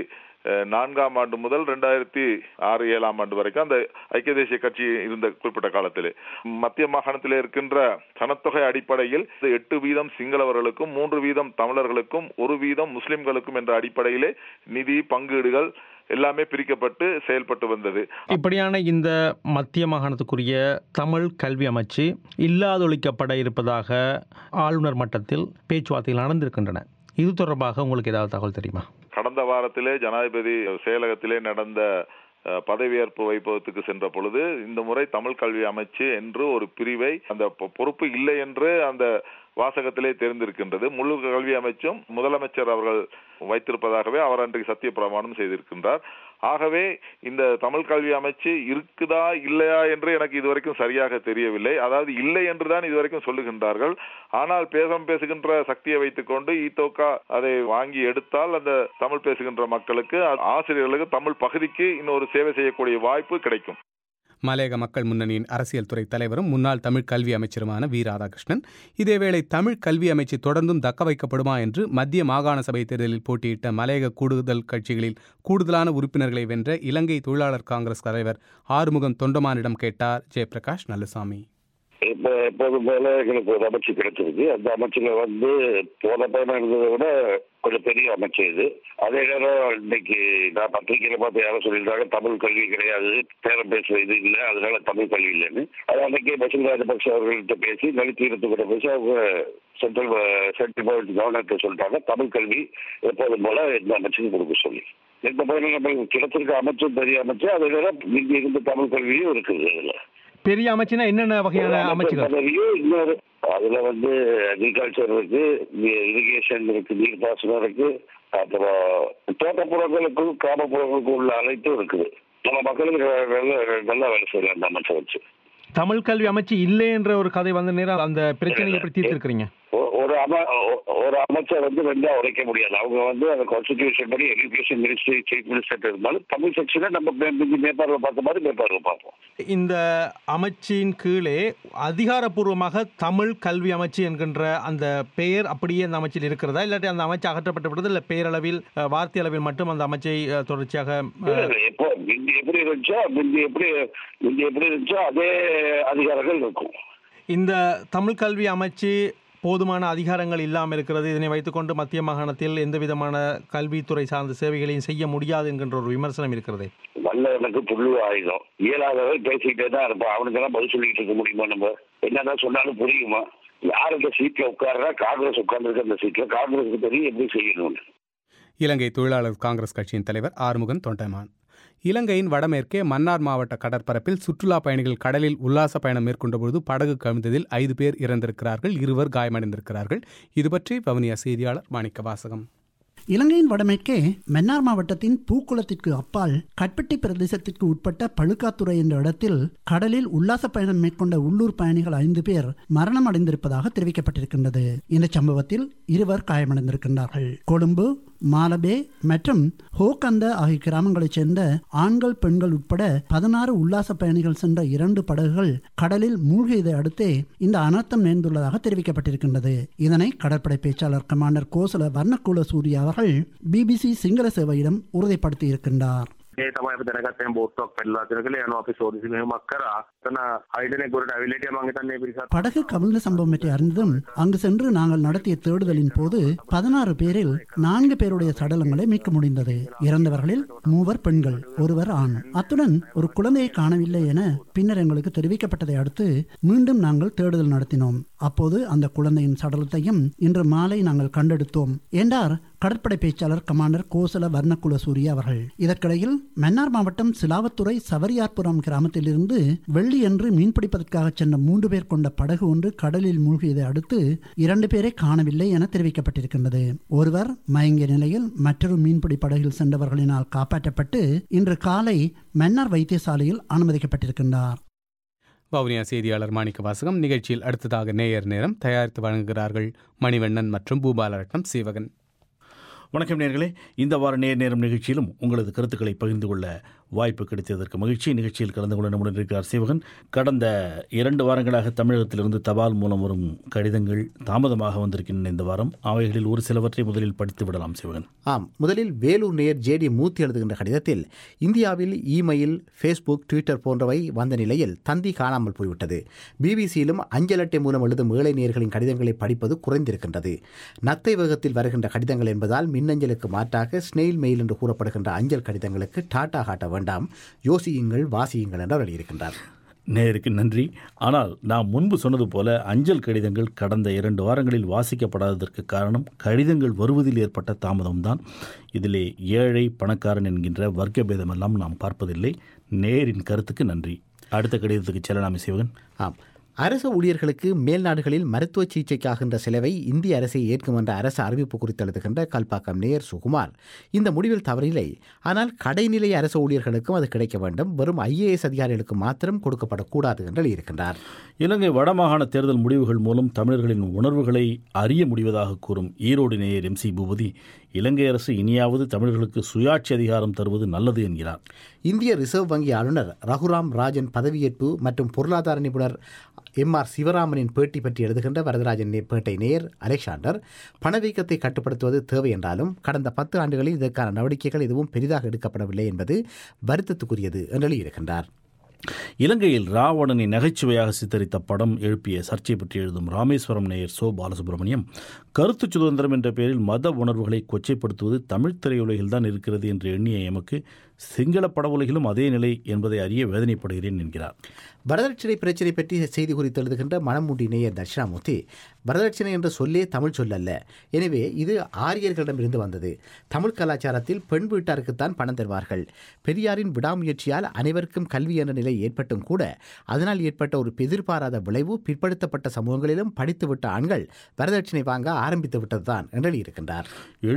2004ஆம் ஆண்டு முதல் 2006-7ஆம் ஆண்டு வரைக்கும் அந்த ஐக்கிய தேசிய கட்சி இருந்த குறிப்பிட்ட காலத்திலே மத்திய மாகாணத்திலே இருக்கின்ற சனத்தொகை அடிப்படையில் 8% சிங்களவர்களுக்கும் 3% தமிழர்களுக்கும் 1% முஸ்லிம்களுக்கும் என்ற அடிப்படையிலே நிதி பங்கீடுகள் எல்லாமே பிரிக்கப்பட்டு செயல்பட்டு வந்தது. இப்படியான இந்த மத்திய மாகாணத்துக்குரிய தமிழ் கல்வி அமைச்சு இல்லாதொழிக்கப்பட இருப்பதாக ஆளுநர் மட்டத்தில் பேச்சுவார்த்தைகள் நடந்திருக்கின்றன. இது தொடர்பாக உங்களுக்கு ஏதாவது தகவல் தெரியுமா? கடந்த வாரத்திலே ஜனாதிபதி செயலகத்திலே நடந்த பதவியேற்பு வைப்பதற்கு சென்ற பொழுது இந்த முறை தமிழ் கல்வி அமைச்சு என்று ஒரு பிரிவை அந்த பொறுப்பு இல்லை என்று அந்த வாசகத்திலே தெரிந்திருக்கின்றது. முழு கல்வி அமைச்சும் முதலமைச்சர் அவர்கள் வைத்திருப்பதாகவே அவர் அன்றைக்கு சத்திய பிரமாணம் செய்திருக்கின்றார். ஆகவே இந்த தமிழ் கல்வி அமைச்சு இருக்குதா இல்லையா என்று எனக்கு இதுவரைக்கும் சரியாக தெரியவில்லை. அதாவது இல்லை என்றுதான் இதுவரைக்கும் சொல்லுகின்றார்கள். ஆனால் பேசுகின்ற சக்தியை வைத்துக் கொண்டு ஈத்தோக்கா அதை வாங்கி எடுத்தால் அந்த தமிழ் பேசுகின்ற மக்களுக்கு, ஆசிரியர்களுக்கு, தமிழ் பகுதிக்கு இன்னொரு சேவை செய்யக்கூடிய வாய்ப்பு கிடைக்கும். மலையக மக்கள் முன்னணியின் அரசியல் துறை தலைவரும் முன்னாள் தமிழ் கல்வி அமைச்சருமான வி. ராதாகிருஷ்ணன் இதேவேளை தமிழ் கல்வி அமைச்சு தொடர்ந்தும் தக்க வைக்கப்படுமா என்று மத்திய மாகாண சபை தேர்தலில் போட்டியிட்ட மலையக கூடுதல் கட்சிகளில் கூடுதலான உறுப்பினர்களை வென்ற இலங்கை தொழிலாளர் காங்கிரஸ் தலைவர் ஆறுமுகம் தொண்டமானிடம் கேட்டார் ஜெயபிரகாஷ் நல்லசாமி. எப்போது போல எங்களுக்கு ஒரு அமைச்சு கிடைச்சிருக்கு. அந்த அமைச்சுல போன பயணம் இருந்ததை விட கொஞ்சம் பெரிய அமைச்சு இது. அதே நேரம் இன்னைக்கு நான் பத்திரிகையில பார்த்து யாரும் சொல்லியிருந்தாங்க தமிழ் கல்வி கிடையாது, பேரம் பேசுற இது இல்லை, அதனால தமிழ் கல்வி இல்லைன்னு. அது அன்னைக்கே பசில் ராஜபக்ச அவர்கள்ட்ட பேசி நலித்தீரத்து கூட பேசி அவங்க சென்ட்ரல் கவர்னர்கிட்ட சொல்லிட்டாங்க தமிழ் கல்வி எப்போதும் போல எந்த அமைச்சுக்கும் கொடுக்க சொல்லி. எந்த பயணம் நம்ம கிடைச்சிருக்க அமைச்சும் பெரிய அமைச்சு, அதே நேரம் இங்க இருந்த தமிழ் கல்வியும் இருக்குது. அதுல பெரிய அமைச்சுனா என்னென்ன வகையான அமைச்சுகள்? அதுல அக்ரிகல்ச்சர் இருக்கு, இரிகேஷன் இருக்கு, நீர்ப்பாசனம் இருக்கு, அப்புறம் தோட்டப்புறங்களுக்கும் கிராமப்புறங்களுக்கும் உள்ள அனைத்தும் இருக்குது. நம்ம மக்களுக்கு நல்லா வேலை செய்யலாம் அந்த அமைச்சை வச்சு. தமிழ் கல்வி அமைச்சு இல்லை என்ற ஒரு கதை நேரம் அந்த பிரச்சனையை எப்படி தீர்த்திருக்கிறீங்க? ஒரு அமைச்சர் ரெண்டா உடைக்க முடியாது. அவங்க அந்த கான்ஸ்டிடியூஷன் படி எஜுகேஷன் மினிஸ்ட்ரி சீஃப் மினிஸ்டர் இருந்தாலும் தமிழ் செக்ஷனை நம்ம மேற்பார்வை பார்த்த மாதிரி மேற்பார்வை பார்ப்போம். இந்த அமைச்சின் கீழே அதிகாரப்பூர்வமாக தமிழ் கல்வி அமைச்சு என்கின்ற அந்த பெயர் அப்படியே அந்த அமைச்சில் இருக்கிறதா, இல்லாட்டி அந்த அமைச்சு அகற்றப்பட்டு விடுறது, இல்லை பெயரளவில் வார்த்தை அளவில் மட்டும் அந்த அமைச்சை தொடர்ச்சியாக எப்படி இருந்துச்சோ அதே அதிகாரங்கள் இருக்கும். இந்த தமிழ் கல்வி அமைச்சு போதுமான அதிகாரங்கள் இல்லாமல் இருக்கிறது. இதனை வைத்துக்கொண்டு மத்திய மாகாணத்தில் எந்த விதமான கல்வித்துறை சார்ந்த சேவைகளையும் செய்ய முடியாது என்கின்ற ஒரு விமர்சனம் இருக்கிறது. வல்லவனுக்கு புல்லு ஆயுதம், இயலாதவன் பேசிக்கிட்டே தான் இருப்பான். அவனுக்கெல்லாம் பதில் சொல்லிட்டு இருக்க முடியுமா? நம்ம என்னதான் சொன்னாலும் புரியுமா? யார் இந்த சீட்ல உட்கார்றா? காங்கிரஸ் உட்கார்ந்துருக்க அந்த சீட்ல காங்கிரஸுக்கு தெரியும் எப்படி செய்யணும்னு. இலங்கை தொழிலாளர் காங்கிரஸ் கட்சியின் தலைவர் ஆறுமுகன் தொண்டமான். இலங்கையின் வடமேற்கே மன்னார் மாவட்ட கடற்பரப்பில் சுற்றுலா பயணிகள் கடலில் உல்லாச பயணம் மேற்கொண்டபோது படகு கவிழ்ந்ததில் 5 பேர் இறந்திருக்கிறார்கள், 2 காயமடைந்திருக்கிறார்கள். இதுபற்றி வவுனியா செய்தியாளர் மாணிக்க வாசகம். இலங்கையின் வடமேற்கே மன்னார் மாவட்டத்தின் பூக்குளத்திற்கு அப்பால் கட்பெட்டி பிரதேசத்திற்கு உட்பட்ட பழுக்காத்துறை என்ற இடத்தில் கடலில் உல்லாச பயணம் மேற்கொண்ட உள்ளூர் பயணிகள் 5 பேர் மரணம் அடைந்திருப்பதாக தெரிவிக்கப்பட்டிருக்கின்றது. இந்த சம்பவத்தில் 2 காயமடைந்திருக்கின்றார்கள். கொழும்பு, மாலபே மற்றும் ஹோகந்த ஆகிய கிராமங்களைச் சேர்ந்த ஆண்கள், பெண்கள் உட்பட 16 உல்லாச பயணிகள் சென்ற 2 படகுகள் கடலில் மூழ்கியதை அடுத்தே இந்த அனர்த்தம் நேர்ந்துள்ளதாக தெரிவிக்கப்பட்டிருக்கின்றது. இதனை கடற்படை பேச்சாளர் கமாண்டர் கோசல வர்ணகுல சூரிய அவர்கள் BBC சிங்கள சேவையிடம் உறுதிப்படுத்தியிருக்கின்றார். ඒ තමයි අපි දැනගත්තේ බෝට්ටුවක් පැටලලා තියෙන කියලා යනවා අපි සෝදිසි මෙහෙමක් කරා. එතන 6 දෙනෙක් ගොඩට අවිල හිටියා. මම හිතන්නේ මේ පිරිසත් படகு கவிழ்ந்த சம்பவம் பற்றி அறிந்ததும் அங்கு சென்று நாங்கள் நடத்திய தேடுதலின் போது 16 பேரில் 4 பேருடைய சடலங்களை மீட்க முடிந்தது. இறந்தவர்களில் 3 பெண்கள், 1 ஆண். அத்துடன் ஒரு குழந்தையை காணவில்லை என பின்னர் எங்களுக்கு தெரிவிக்கப்பட்டதை அடுத்து மீண்டும் நாங்கள் தேடுதல் நடத்தினோம். அப்போது அந்த குழந்தையின் சடலத்தையும் இன்று மாலை நாங்கள் கண்டெடுத்தோம் என்றார் கடற்படை பேச்சாளர் கமாண்டர் கோசல வர்ணகுல சூரிய அவர்கள். இதற்கிடையில் மன்னார் மாவட்டம் சிலாவத்துறை சவரியார்புரம் கிராமத்திலிருந்து வெள்ளியன்று மீன்பிடிப்பதற்காக சென்ற 3 பேர் கொண்ட படகு ஒன்று கடலில் மூழ்கியதை அடுத்து 2 பேரை காணவில்லை என தெரிவிக்கப்பட்டிருக்கின்றது. ஒருவர் மயங்கிய நிலையில் மற்றொரு மீன்பிடி படகில் சென்றவர்களினால் காப்பாற்றப்பட்டு இன்று காலை மன்னார் வைத்தியசாலையில் அனுமதிக்கப்பட்டிருக்கின்றார். வவுனியா செய்தியாளர் மாணிக்க வாசகம். நிகழ்ச்சியில் அடுத்ததாக நேயர் நேரம் தயாரித்து வழங்குகிறார்கள் மணிவண்ணன் மற்றும் பூபாலரட்னம் சீவகன். வணக்கம் நேயர்களே, இந்த வார நேர் நேரம் நிகழ்ச்சியிலும் உங்களது கருத்துக்களை பகிர்ந்து கொள்ள வாய்ப்பு கிடைத்ததற்கு மகிழ்ச்சி. நிகழ்ச்சியில் கலந்து கொள்ள நம்முடன் இருக்கிறார் சிவகன். கடந்த 2 வாரங்களாக தமிழகத்திலிருந்து தபால் மூலம் வரும் கடிதங்கள் தாமதமாக வந்திருக்கின்றன. இந்த வாரம் அவைகளில் ஒரு சிலவற்றை முதலில் படித்து விடலாம் சிவகன். ஆம், முதலில் வேலூர் நேயர் ஜேடி மூர்த்தி எழுதுகின்ற கடிதத்தில் இந்தியாவில் இமெயில், ஃபேஸ்புக், ட்விட்டர் போன்றவை வந்த நிலையில் தந்தி காணாமல் போய்விட்டது. பிபிசியிலும் அஞ்சல் அட்டை மூலம் எழுதும் ஏழை நேயர்களின் கடிதங்களை படிப்பது குறைந்திருக்கின்றது. நத்தை வேகத்தில் வருகின்ற கடிதங்கள் என்பதால் மின்னஞ்சலுக்கு மாற்றாக ஸ்னெயில் மெயில் என்று கூறப்படுகின்ற அஞ்சல் கடிதங்களுக்கு டாட்டா காட்ட வேண்டாம், யோசியுங்கள், வாசியுங்கள் என்று அவர் எழுதியிருக்கின்றார். நேருக்கு நன்றி. ஆனால் நாம் முன்பு சொன்னது போல அஞ்சல் கடிதங்கள் கடந்த 2 வாரங்களில் வாசிக்கப்படாததற்கு காரணம் கடிதங்கள் வருவதில் ஏற்பட்ட தாமதம்தான். இதிலே ஏழை பணக்காரன் என்கின்ற வர்க்க பேதமெல்லாம் நாம் பார்ப்பதில்லை. நேரின் கருத்துக்கு நன்றி. அடுத்த கடிதத்துக்கு செல்லலாமே சிவகன். ஆம், அரசு ஊழியர்களுக்கு மேல்நாடுகளில் மருத்துவ சிகிச்சைக்காகின்ற செலவை இந்திய அரசை ஏற்கும் என்ற அரசு அறிவிப்பு குறித்து எழுதுகின்ற கல்பாக்கம் நேயர் சுகுமார், இந்த முடிவில் தவறில்லை, ஆனால் கடைநிலை அரசு ஊழியர்களுக்கும் அது கிடைக்க வேண்டும், வெறும் IAS அதிகாரிகளுக்கு மாத்திரம் கொடுக்கப்படக்கூடாது என்று எழுதியிருக்கின்றார். இலங்கை வடமாகாண தேர்தல் முடிவுகள் மூலம் தமிழர்களின் உணர்வுகளை அறிய முடிவதாக கூறும் ஈரோடு நேயர் MC பூபதி, இலங்கை அரசு இனியாவது தமிழர்களுக்கு சுயாட்சி அதிகாரம் தருவது நல்லது என்கிறார். இந்திய ரிசர்வ் வங்கி ஆளுநர் ரகுராம் ராஜன் பதவியேற்பு மற்றும் பொருளாதார நிபுணர் MR சிவராமனின் பேட்டி பற்றி எழுதுகின்ற வரதராஜன் பேட்டை நேயர் அலெக்சாண்டர், பணவீக்கத்தை கட்டுப்படுத்துவது தேவை என்றாலும் கடந்த 10 ஆண்டுகளில் இதற்கான நடவடிக்கைகள் எதுவும் பெரிதாக எடுக்கப்படவில்லை என்பது வருத்தத்துக்குரியது என்று எழுதியிருக்கின்றார். இலங்கையில் ராவணனை நகைச்சுவையாக சித்தரித்த படம் எழுப்பிய சர்ச்சை பற்றி எழுதும் ராமேஸ்வரம் நேயர் சோ பாலசுப்ரமணியம், கருத்து சுதந்திரம் என்ற பெயரில் மத உணர்வுகளை கொச்சைப்படுத்துவது தமிழ் திரையுலகில்தான் இருக்கிறது என்று எண்ணிய எமக்கு சிங்கள பட உலகிலும் அதே நிலை என்பதை அறிய வேதனைப்படுகிறேன் என்கிறார். வரதட்சணை பிரச்சினை பற்றி செய்தி குறித்து எழுதுகின்ற மணமுடி நேயர் தட்சிணாமூர்த்தி, வரதட்சணை என்ற சொல்லே தமிழ் சொல்லல்ல, எனவே இது ஆரியர்களிடமிருந்து வந்தது. தமிழ் கலாச்சாரத்தில் பெண் வீட்டாருக்குத்தான் பணம் தருவார்கள். பெரியாரின் விடாமுயற்சியால் அனைவருக்கும் கல்வி என்ற நிலை ஏற்பட்டும் கூட அதனால் ஏற்பட்ட ஒரு எதிர்பாராத விளைவு பிற்படுத்தப்பட்ட சமூகங்களிலும் படித்துவிட்ட ஆண்கள் வரதட்சணை வாங்க ஆரம்பித்து விட்டதுதான் என்று எழுதியிருக்கின்றார்.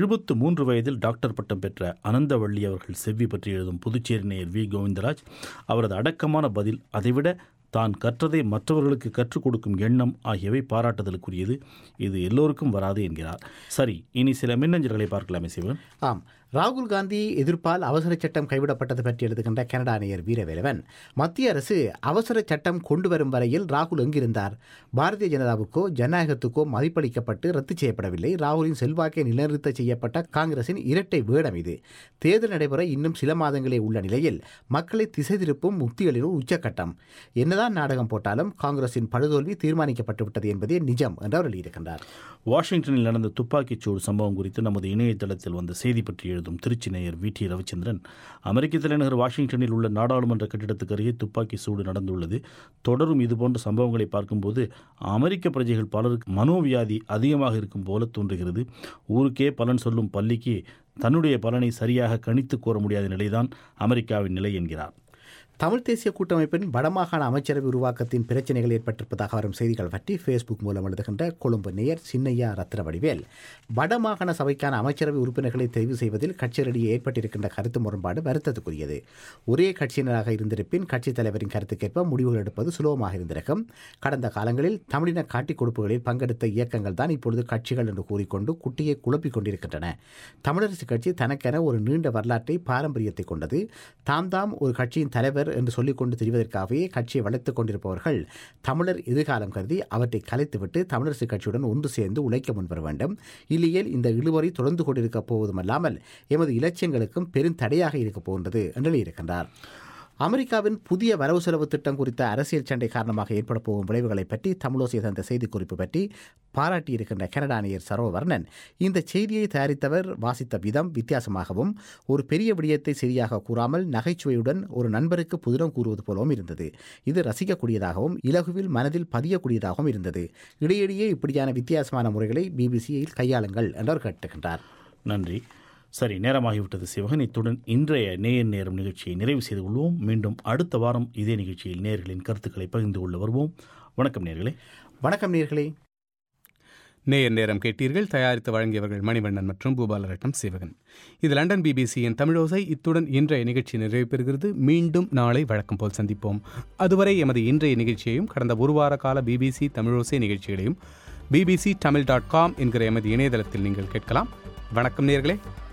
73 வயதில் டாக்டர் பட்டம் பெற்ற அனந்தவள்ளி அவர்கள் செவ்வி பற்றி எழுதும் புதுச்சேரி நேயர் V கோவிந்தராஜ், அவரது அடக்கமான பதில், அதைவிட தான் கற்றதை மற்றவர்களுக்கு கற்றுக் கொடுக்கும் எண்ணம் ஆகியவை பாராட்டுதலுக்குரியது. இது எல்லோருக்கும் வராது என்கிறார். சரி, இனி சில மின்னஞ்சல்களை பார்க்கலாமே சிவன். ஆம், ராகுல் காந்தி எதிர்ப்பால் அவசர சட்டம் கைவிடப்பட்டது பற்றி எழுதுகின்ற கனடா நேயர் வீரவேலவன், மத்திய அரசு அவசர சட்டம் கொண்டு வரும் வரையில் ராகுல் எங்கிருந்தார்? பாரதிய ஜனதாவுக்கோ ஜனநாயகத்துக்கோ மதிப்பளிக்கப்பட்டு ரத்து செய்யப்படவில்லை. ராகுலின் செல்வாக்கை நிலைநிறுத்த செய்யப்பட்ட காங்கிரசின் இரட்டை வேடம் இது. தேர்தல் நடைபெற இன்னும் சில மாதங்களே உள்ள நிலையில் மக்களை திசை திருப்பும் முக்திகளின் உச்சக்கட்டம். என்னதான் நாடகம் போட்டாலும் காங்கிரசின் படுதோல்வி தீர்மானிக்கப்பட்டுவிட்டது என்பதே நிஜம் என்று அவர் எழுதியிருக்கின்றார். வாஷிங்டனில் நடந்த துப்பாக்கிச்சூடு சம்பவம் குறித்து நமது இணையதளத்தில் வந்த செய்தி பற்றி எழுதும் திருச்சி நேயர் VT ரவிச்சந்திரன், அமெரிக்க தலைநகர் வாஷிங்டனில் உள்ள நாடாளுமன்ற கட்டிடத்துக்கு அருகே துப்பாக்கி சூடு நடந்துள்ளது. தொடரும் இதுபோன்ற சம்பவங்களை பார்க்கும்போது அமெரிக்க பிரஜைகள் பலருக்கு மனோவியாதி அதிகமாக இருக்கும் போல தோன்றுகிறது. ஊருக்கே பலன் சொல்லும் பள்ளிக்கு தன்னுடைய பலனை சரியாக கணித்து கூற முடியாத நிலைதான் அமெரிக்காவின் நிலை என்கிறார். தமிழ் தேசிய கூட்டமைப்பின் வடமாகாண அமைச்சரவை உருவாக்கத்தின் பிரச்சனைகள் ஏற்பட்டிருப்பதாக வரும் செய்திகள் பற்றி ஃபேஸ்புக் மூலம் எழுதுகின்ற கொழும்பு நேயர் சின்னையா ரத்னவடிவேல், வடமாகாண சபைக்கான அமைச்சரவை உறுப்பினர்களை தெரிவு செய்வதில் கட்சிகளிடையே ஏற்பட்டிருக்கின்ற கருத்து முரண்பாடு வருத்தத்துக்குரியது. ஒரே கட்சியினராக இருந்திருப்பின் கட்சித் தலைவரின் கருத்துக்கேற்ப முடிவுகள் எடுப்பது சுலபமாக இருந்திருக்கும். கடந்த காலங்களில் தமிழின காட்டிக் கொடுப்புகளில் பங்கெடுத்த இயக்கங்கள் தான் இப்பொழுது கட்சிகள் என்று கூறிக்கொண்டு குட்டியை குழப்பிக் கொண்டிருக்கின்றன. தமிழரசு கட்சி தனக்கென ஒரு நீண்ட வரலாற்றை பாரம்பரியத்தை கொண்டது. தாம் ஒரு கட்சியின் தலைவர் என்று சொல்லிக்கொண்டு தெரிவதற்காகவே கட்சியை வளர்த்துக் கொண்டிருப்பவர்கள் தமிழர் எதிர்காலம் கருதி அவற்றை கலைத்துவிட்டு தமிழரசு கட்சியுடன் ஒன்று சேர்ந்து உழைக்க முன்வர வேண்டும். இல்லையேல் இந்த இழுவரை தொடர்ந்து கொண்டிருக்கப் போவதுமல்லாமல் எமது இலட்சியங்களுக்கும் பெரும் தடையாக இருக்கப் போகின்றது என்று இருக்கின்றார். அமெரிக்காவின் புதிய வரவு செலவு திட்டம் குறித்த அரசியல் சண்டை காரணமாக ஏற்பட போகும் விளைவுகளை பற்றி தமிழோசை தந்த செய்திக்குறிப்பு பற்றி பாராட்டியிருக்கின்ற கனடா நேயர் சரோவர்ணன், இந்த செய்தியை தயாரித்தவர் வாசித்த விதம் வித்தியாசமாகவும் ஒரு பெரிய விடயத்தை சரியாக கூறாமல் நகைச்சுவையுடன் ஒரு நண்பருக்கு புதினம் கூறுவது போலவும் இருந்தது. இது ரசிக்கக்கூடியதாகவும் இலகுவில் மனதில் பதியக்கூடியதாகவும் இருந்தது. இடையிடையே இப்படியான வித்தியாசமான முறைகளை பிபிசியில் கையாளுங்கள் என்றவர் கேட்டுகின்றார். நன்றி. சரி, நேரமாகிவிட்டது சிவகன். இத்துடன் இன்றைய நேயர் நேரம் நிகழ்ச்சியை நிறைவு செய்து கொள்வோம். மீண்டும் அடுத்த வாரம் இதே நிகழ்ச்சியில் நேயர்களின் கருத்துக்களை பகிர்ந்து கொள்ள வருவோம். வணக்கம் நேயர்களே. வணக்கம் நேயர்களே. நேயர் நேரம் கேட்டீர்கள். தயாரித்து வழங்கியவர்கள் மணிவண்ணன் மற்றும் பூபாலரட்னம் சிவகன். இது லண்டன் பிபிசியின் தமிழோசை. இத்துடன் இன்றைய நிகழ்ச்சி நிறைவு பெறுகிறது. மீண்டும் நாளை வழக்கம் போல் சந்திப்போம். அதுவரை எமது இன்றைய நிகழ்ச்சியையும் கடந்த ஒரு வார கால பிபிசி தமிழோசை நிகழ்ச்சிகளையும் bbc tamil.com என்கிற எமது இணையதளத்தில் நீங்கள் கேட்கலாம். வணக்கம் நேயர்களே.